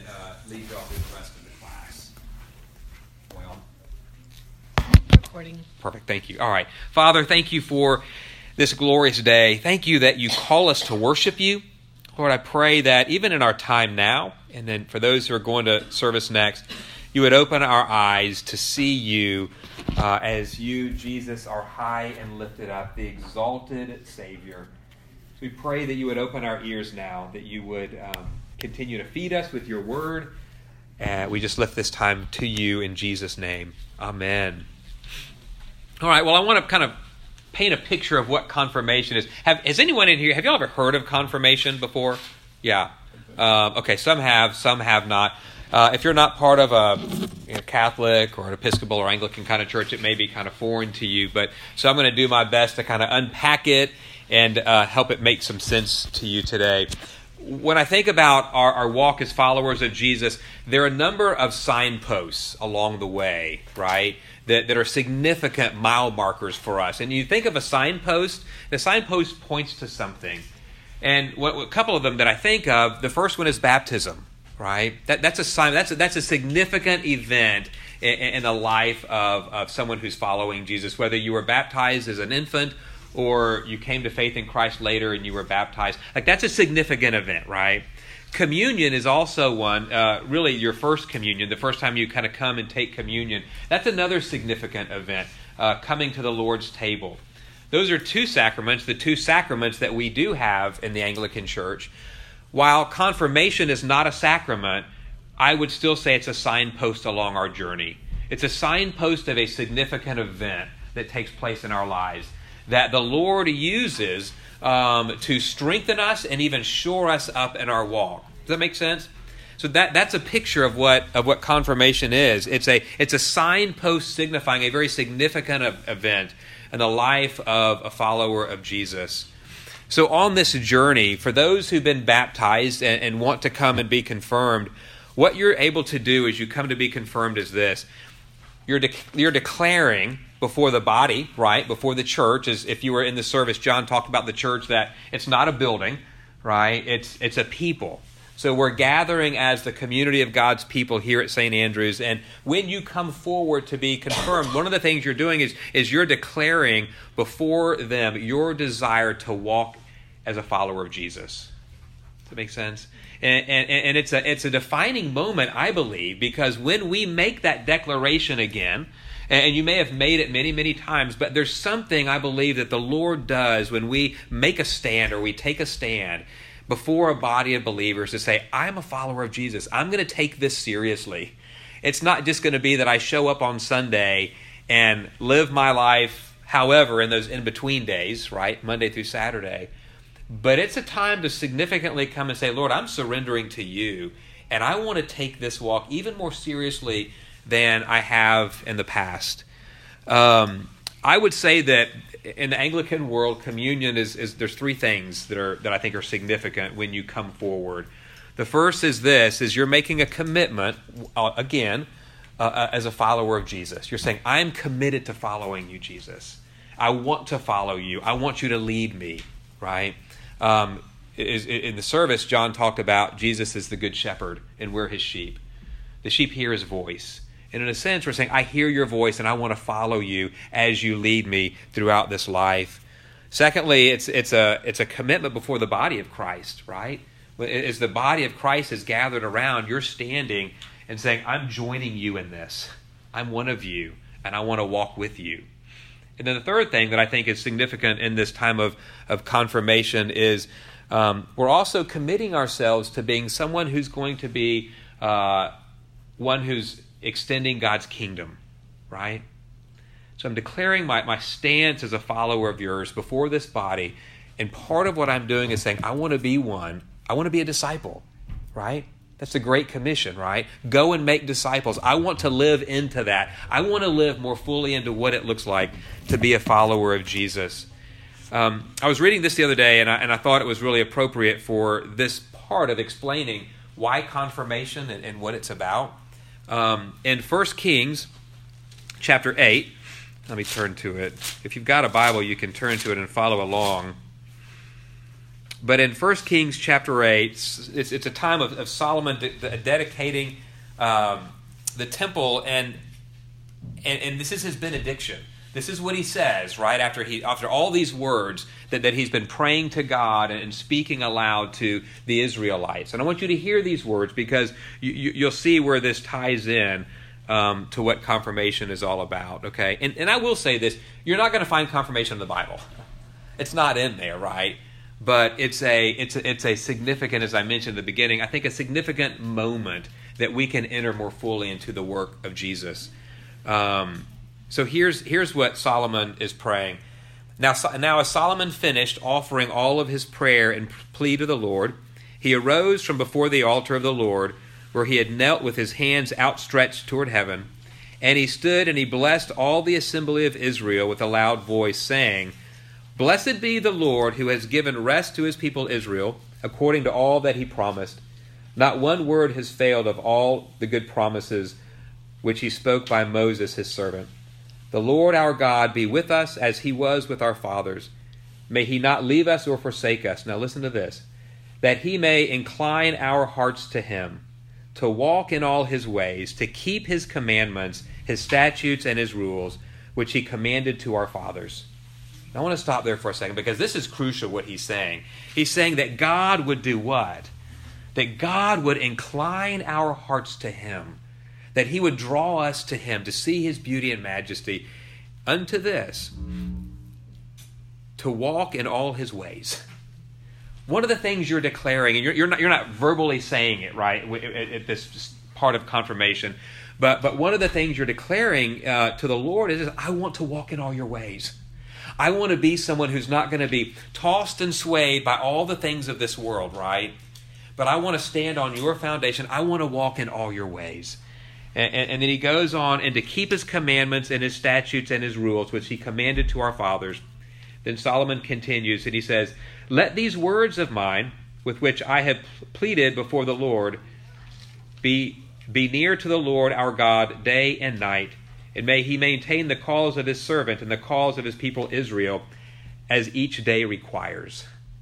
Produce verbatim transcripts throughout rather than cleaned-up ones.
uh, lead y'all through the rest of the class. Well, Recording. perfect. Thank you. All right. Father, thank you for this glorious day. Thank you that you call us to worship you. Lord, I pray that even in our time now, and then for those who are going to service next, you would open our eyes to see you uh, as you, Jesus, are high and lifted up, the exalted Savior. So we pray that you would open our ears now, that you would um, continue to feed us with your word. And we just lift this time to you in Jesus' name. Amen. All right, well, I want to kind of paint a picture of what confirmation is. Have, has anyone in here, have you all ever heard of confirmation before? Yeah. Um, okay, some have, some have not. Uh, if you're not part of a you know, Catholic or an Episcopal or Anglican kind of church, it may be kind of foreign to you. But so I'm going to do my best to kind of unpack it and uh, help it make some sense to you today. When I think about our, our walk as followers of Jesus, there are a number of signposts along the way, right, that, that are significant mile markers for us. And you think of a signpost, the signpost points to something. And what, a couple of them that I think of, the first one is baptism, right? That, that's a sign. That's a, that's a significant event in, in the life of, of someone who's following Jesus, whether you were baptized as an infant or you came to faith in Christ later and you were baptized. Like, that's a significant event, right? Communion is also one, uh, really your first communion, the first time you kind of come and take communion. That's another significant event, uh, coming to the Lord's table. Those are two sacraments, the two sacraments that we do have in the Anglican Church. While confirmation is not a sacrament, I would still say it's a signpost along our journey. It's a signpost of a significant event that takes place in our lives that the Lord uses um, to strengthen us and even shore us up in our walk. Does that make sense? So that that's a picture of what of what confirmation is. It's a it's a signpost signifying a very significant event in the life of a follower of Jesus. So on this journey, for those who've been baptized and, and want to come and be confirmed, what you're able to do as you come to be confirmed is this. You're de- you're declaring before the body, right, before the church, as if you were in the service, John talked about the church, that it's not a building, right, it's it's a people. So we're gathering as the community of God's people here at Saint Andrews, and when you come forward to be confirmed, one of the things you're doing is, is you're declaring before them your desire to walk as a follower of Jesus. Does that make sense? And, and, and it's a it's a defining moment, I believe, because when we make that declaration again, and you may have made it many, many times, but there's something I believe that the Lord does when we make a stand or we take a stand before a body of believers to say, I'm a follower of Jesus. I'm going to take this seriously. It's not just going to be that I show up on Sunday and live my life, however, in those in-between days, right, Monday through Saturday. But it's a time to significantly come and say, Lord, I'm surrendering to you, and I want to take this walk even more seriously than I have in the past. Um, I would say that in the Anglican world, communion is, is there's three things that are that I think are significant when you come forward. The first is this, is you're making a commitment, uh, again, uh, as a follower of Jesus. You're saying, I'm committed to following you, Jesus. I want to follow you. I want you to lead me, right? Um, is, in the service, John talked about Jesus as the good shepherd, and we're his sheep. The sheep hear his voice. And in a sense, we're saying, I hear your voice and I want to follow you as you lead me throughout this life. Secondly, it's it's a it's a commitment before the body of Christ, right? As the body of Christ is gathered around, you're standing and saying, I'm joining you in this. I'm one of you, and I want to walk with you. And then the third thing that I think is significant in this time of, of confirmation is um, we're also committing ourselves to being someone who's going to be uh, one who's extending God's kingdom, right? So I'm declaring my, my stance as a follower of yours before this body, and part of what I'm doing is saying, I want to be one. I want to be a disciple, right? That's a great commission, right? Go and make disciples. I want to live into that. I want to live more fully into what it looks like to be a follower of Jesus. Um, I was reading this the other day, and I, and I thought it was really appropriate for this part of explaining why confirmation and, and what it's about. Um, in First Kings chapter eight, let me turn to it. If you've got a Bible, you can turn to it and follow along. but in First Kings chapter eight, it's, it's a time of, of Solomon de- de- dedicating um, the temple, and, and and this is his benediction. This is what he says right after he after all these words that, that he's been praying to God and speaking aloud to the Israelites. And I want you to hear these words because you, you, you'll see where this ties in um, to what confirmation is all about. Okay, and and I will say this: you're not going to find confirmation in the Bible. It's not in there, right? But it's a it's a, it's a significant, as I mentioned at the beginning, I think a significant moment that we can enter more fully into the work of Jesus. Um, So here's here's what Solomon is praying. Now, now as Solomon finished offering all of his prayer and plea to the Lord, he arose from before the altar of the Lord, where he had knelt with his hands outstretched toward heaven, and he stood and he blessed all the assembly of Israel with a loud voice, saying, "Blessed be the Lord, who has given rest to his people Israel, according to all that he promised. Not one word has failed of all the good promises which he spoke by Moses his servant. The Lord our God be with us as he was with our fathers. May he not leave us or forsake us." Now listen to this. "That he may incline our hearts to him, to walk in all his ways, to keep his commandments, his statutes, and his rules, which he commanded to our fathers." Now, I want to stop there for a second because this is crucial what he's saying. He's saying that God would do what? That God would incline our hearts to him. That he would draw us to him, to see his beauty and majesty, unto this, to walk in all his ways. One of the things you're declaring, and you're, you're not you're not verbally saying it, right, at, at this part of confirmation, but but one of the things you're declaring uh, to the Lord is, I want to walk in all your ways. I want to be someone who's not going to be tossed and swayed by all the things of this world, right? But I want to stand on your foundation. I want to walk in all your ways. And, and then he goes on, and to keep his commandments and his statutes and his rules, which he commanded to our fathers. Then Solomon continues, and he says, "Let these words of mine, with which I have pleaded before the Lord, be, be near to the Lord our God day and night, and may he maintain the cause of his servant and the cause of his people Israel, as each day requires."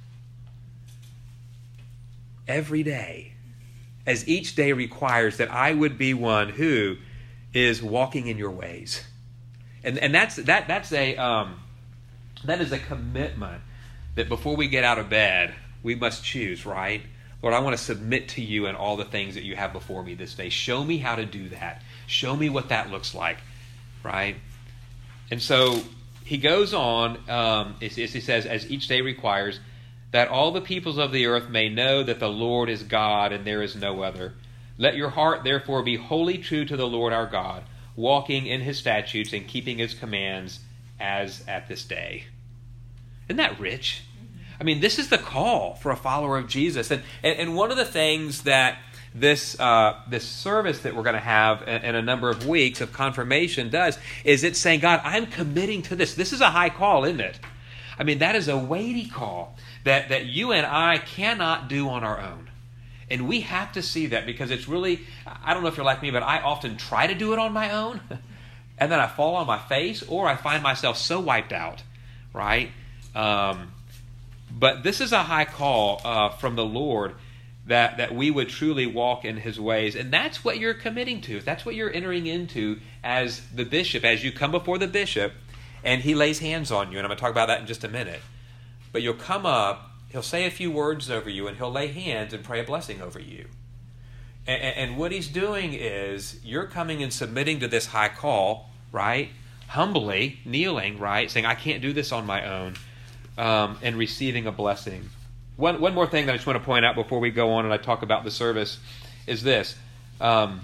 Every day. As each day requires, that I would be one who is walking in your ways, and and that's that that's a um, that is a commitment that before we get out of bed we must choose. Right, Lord, I want to submit to you in all the things that you have before me this day. Show me how to do that. Show me what that looks like. Right, and so he goes on. Um, as, as he says, as each day requires, that all the peoples of the earth may know that the Lord is God and there is no other. Let your heart therefore be wholly true to the Lord our God, walking in his statutes and keeping his commands as at this day. Isn't that rich? I mean, this is the call for a follower of Jesus. And, and, and one of the things that this uh, this service that we're going to have in, in a number of weeks of confirmation does is it's saying, God, I'm committing to this. This is a high call, isn't it? I mean, that is a weighty call that, that you and I cannot do on our own. And we have to see that because it's really, I don't know if you're like me, but I often try to do it on my own. And then I fall on my face or I find myself so wiped out, right? Um, but this is a high call uh, from the Lord that, that we would truly walk in his ways. And that's what you're committing to. That's what you're entering into as the bishop, as you come before the bishop and he lays hands on you. And I'm going to talk about that in just a minute. But you'll come up, he'll say a few words over you, and he'll lay hands and pray a blessing over you. And, and what he's doing is you're coming and submitting to this high call, right? Humbly, kneeling, right? Saying, I can't do this on my own, um, and receiving a blessing. One, one more thing that I just want to point out before we go on and I talk about the service is this. Um,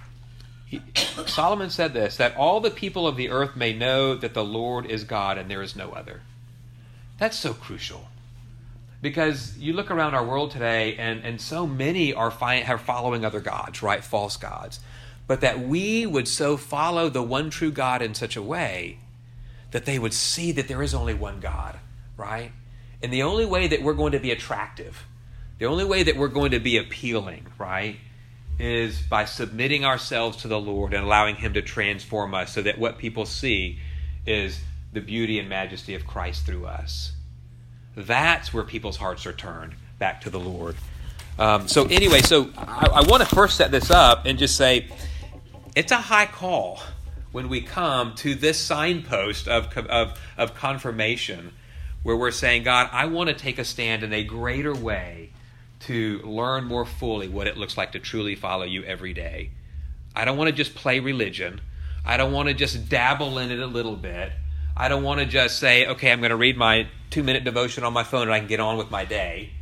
he, Solomon said this, that all the people of the earth may know that the Lord is God and there is no other. That's so crucial. Because you look around our world today and, and so many are, fi- are following other gods, right? False gods. But that we would so follow the one true God in such a way that they would see that there is only one God, right? And the only way that we're going to be attractive, the only way that we're going to be appealing, right, is by submitting ourselves to the Lord and allowing him to transform us so that what people see is the beauty and majesty of Christ through us. that's where people's hearts are turned back to the Lord. Um, so anyway, so I, I want to first set this up and just say it's a high call when we come to this signpost of, of, of confirmation, where we're saying, God, I want to take a stand in a greater way to learn more fully what it looks like to truly follow you every day. I don't want to just play religion. I don't want to just dabble in it a little bit. I don't want to just say, okay, I'm going to read my two-minute devotion on my phone and I can get on with my day.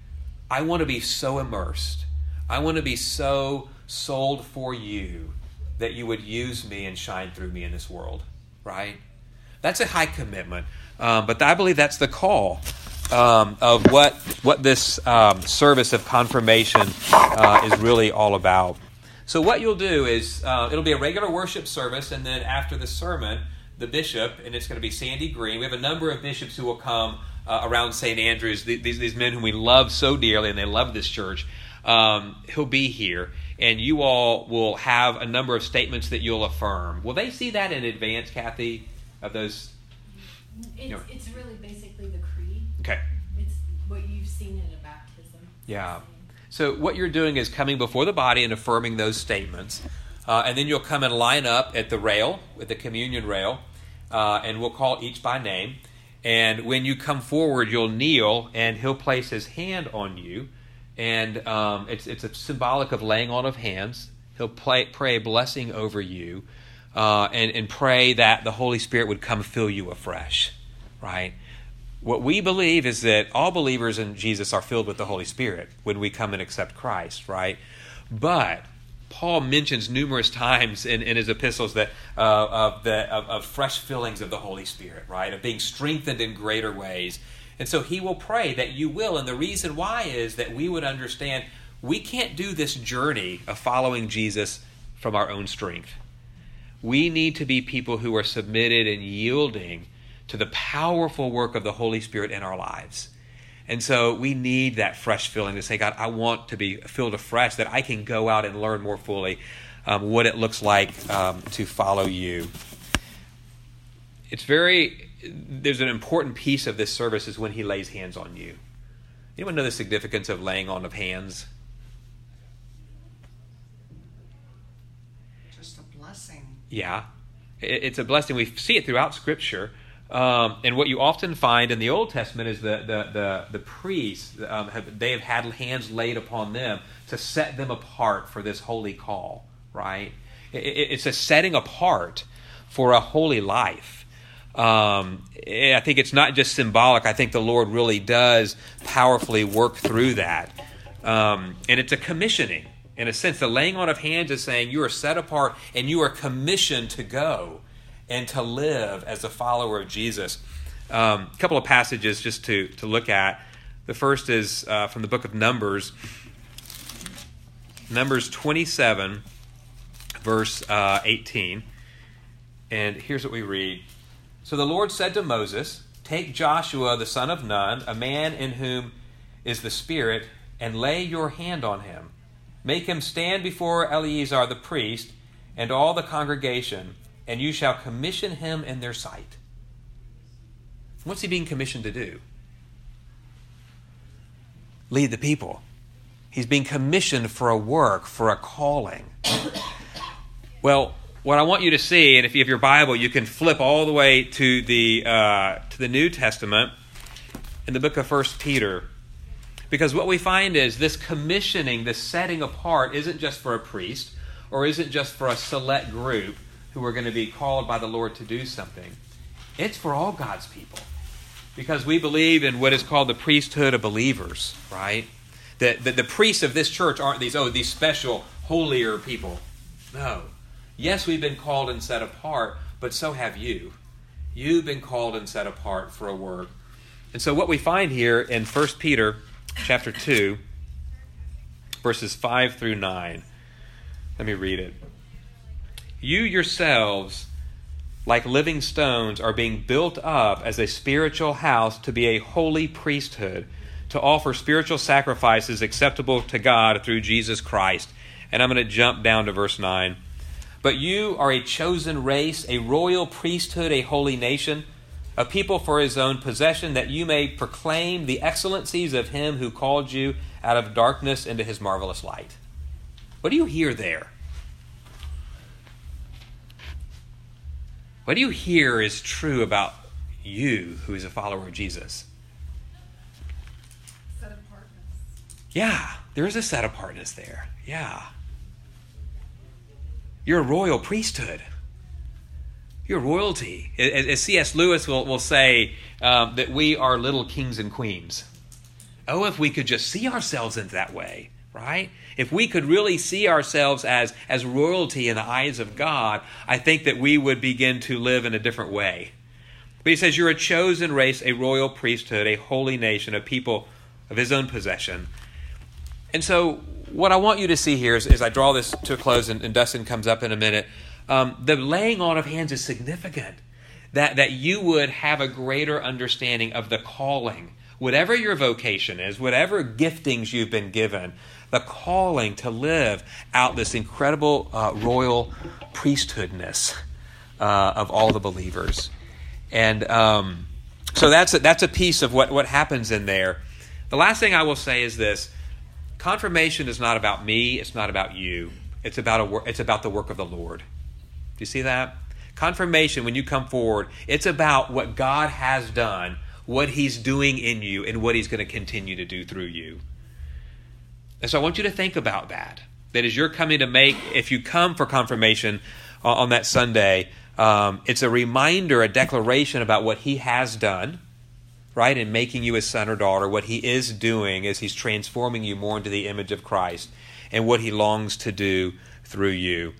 I want to be so immersed. I want to be so sold for you that you would use me and shine through me in this world, right? That's a high commitment. Um, but I believe that's the call um, of what what this um, service of confirmation uh, is really all about. So what you'll do is, uh, it'll be a regular worship service, and then after the sermon, the bishop, and it's going to be Sandy Green. We have a number of bishops who will come uh, around Saint Andrews, these, these men whom we love so dearly, and they love this church. Um, he'll be here, and you all will have a number of statements that you'll affirm. Will they see that in advance, Kathy, of those? It's, you know. it's really basically the creed. Okay. It's what you've seen in a baptism. Yeah. So what you're doing is coming before the body and affirming those statements. Uh, and then you'll come and line up at the rail, at the communion rail, uh, and we'll call each by name. And when you come forward, you'll kneel, and he'll place his hand on you. And um, it's it's a symbolic of laying on of hands. He'll play, pray a blessing over you, uh, and, and pray that the Holy Spirit would come fill you afresh, right? What we believe is that all believers in Jesus are filled with the Holy Spirit when we come and accept Christ, right? But Paul mentions numerous times in, in his epistles that uh, of the of, of fresh fillings of the Holy Spirit, right? Of being strengthened in greater ways. And so he will pray that you will. And the reason why is that we would understand we can't do this journey of following Jesus from our own strength. We need to be people who are submitted and yielding to the powerful work of the Holy Spirit in our lives. And so we need that fresh filling to say, God, I want to be filled afresh, that I can go out and learn more fully um, what it looks like um, to follow you. It's very, there's an important piece of this service is when he lays hands on you. Anyone know the significance of laying on of hands? Just a blessing. Yeah, it, it's a blessing. We see it throughout Scripture. Um, and what you often find in the Old Testament is the the the, the priests um, have they have had hands laid upon them to set them apart for this holy call. Right? It, it, it's a setting apart for a holy life. Um, I think it's not just symbolic. I think the Lord really does powerfully work through that, um, and it's a commissioning in a sense. The laying on of hands is saying you are set apart and you are commissioned to go and to live as a follower of Jesus. Um, a couple of passages just to, to look at. The first is uh, from the book of Numbers. Numbers twenty-seven, verse uh, eighteen. And here's what we read. So the Lord said to Moses, take Joshua the son of Nun, a man in whom is the Spirit, and lay your hand on him. Make him stand before Eleazar the priest and all the congregation, and you shall commission him in their sight. What's he being commissioned to do? Lead the people. He's being commissioned for a work, for a calling. Well, what I want you to see, and if you have your Bible, you can flip all the way to the uh, to the New Testament in the book of First Peter. Because what we find is this commissioning, this setting apart, isn't just for a priest, or isn't just for a select group who are going to be called by the Lord to do something. It's for all God's people. Because we believe in what is called the priesthood of believers, right? That the, the priests of this church aren't these, oh, these special, holier people. No. Yes, we've been called and set apart, but so have you. You've been called and set apart for a work. And so what we find here in First Peter chapter two, verses five through nine. Let me read it. You yourselves, like living stones, are being built up as a spiritual house to be a holy priesthood, to offer spiritual sacrifices acceptable to God through Jesus Christ. And I'm going to jump down to verse nine. But you are a chosen race, a royal priesthood, a holy nation, a people for his own possession, that you may proclaim the excellencies of him who called you out of darkness into his marvelous light. What do you hear there? What do you hear is true about you, who is a follower of Jesus? Set apartness. Yeah, there is a set apartness there. Yeah. You're a royal priesthood. You're royalty. As, as C S Lewis will, will say, um, that we are little kings and queens. Oh, if we could just see ourselves in that way, right? If we could really see ourselves as, as royalty in the eyes of God, I think that we would begin to live in a different way. But he says, you're a chosen race, a royal priesthood, a holy nation, a people of his own possession. And so what I want you to see here is, as I draw this to a close, and, and Dustin comes up in a minute, um, the laying on of hands is significant. That, that you would have a greater understanding of the calling, whatever your vocation is, whatever giftings you've been given, the calling to live out this incredible uh, royal priesthoodness uh, of all the believers. And um, so that's a, that's a piece of what, what happens in there. The last thing I will say is this. Confirmation is not about me. It's not about you. It's about a, it's about the work of the Lord. Do you see that? Confirmation, when you come forward, it's about what God has done, what he's doing in you, and what he's going to continue to do through you. And so I want you to think about that. That as you're coming to make, if you come for confirmation on, on that Sunday, um, it's a reminder, a declaration about what he has done, right, in making you his son or daughter, what he is doing as he's transforming you more into the image of Christ, and what he longs to do through you.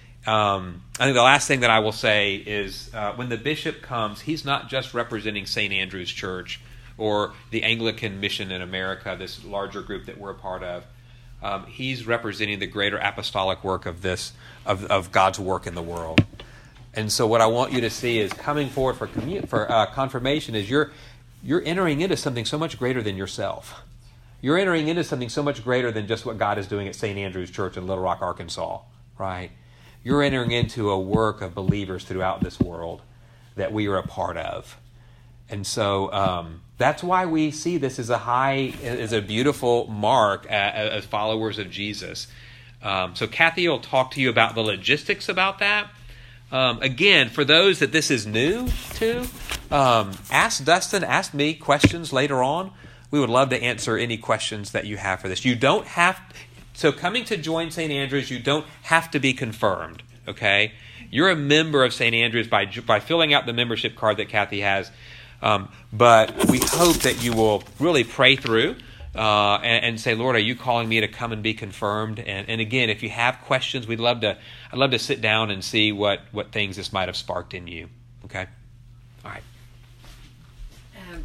Um, I think the last thing that I will say is uh, when the bishop comes, he's not just representing Saint Andrew's Church or the Anglican Mission in America, this larger group that we're a part of. Um, he's representing the greater apostolic work of this, of, of God's work in the world. And so what I want you to see is coming forward for commun- for uh, confirmation is you're you're entering into something so much greater than yourself. You're entering into something so much greater than just what God is doing at Saint Andrew's Church in Little Rock, Arkansas, right? You're entering into a work of believers throughout this world that we are a part of. And so um, that's why we see this as a high, as a beautiful mark as, as followers of Jesus. Um, so Kathy will talk to you about the logistics about that. Um, again, for those that this is new to, um, ask Dustin, ask me questions later on. We would love to answer any questions that you have for this. You don't have, so coming to join Saint Andrews, you don't have to be confirmed, okay? You're a member of Saint Andrews by by filling out the membership card that Kathy has. Um, but we hope that you will really pray through uh, and, and say, Lord, are you calling me to come and be confirmed? And, and again, if you have questions, we'd love to. I'd love to sit down and see what, what things this might have sparked in you. Okay, all right. Um,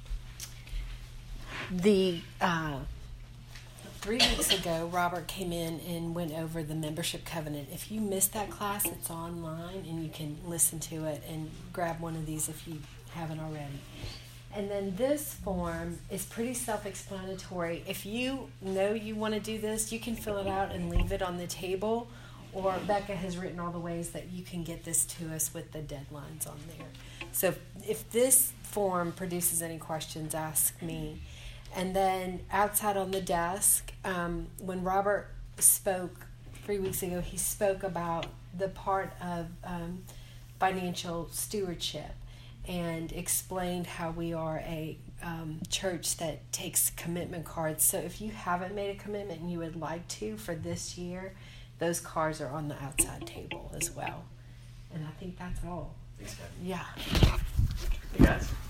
the uh, three weeks ago, Robert came in and went over the membership covenant. If you missed that class, it's online, and you can listen to it and grab one of these if you haven't already. And then this form is pretty self-explanatory. If you know you want to do this, you can fill it out and leave it on the table, or Becca has written all the ways that you can get this to us with the deadlines on there. So if, if this form produces any questions, ask me. And then outside on the desk, um, when Robert spoke three weeks ago, he spoke about the part of um, financial stewardship, and explained how we are a um, church that takes commitment cards. So if you haven't made a commitment and you would like to for this year, those cards are on the outside table as well. And I think that's all. Thanks, Kathy. Yeah. Hey, guys.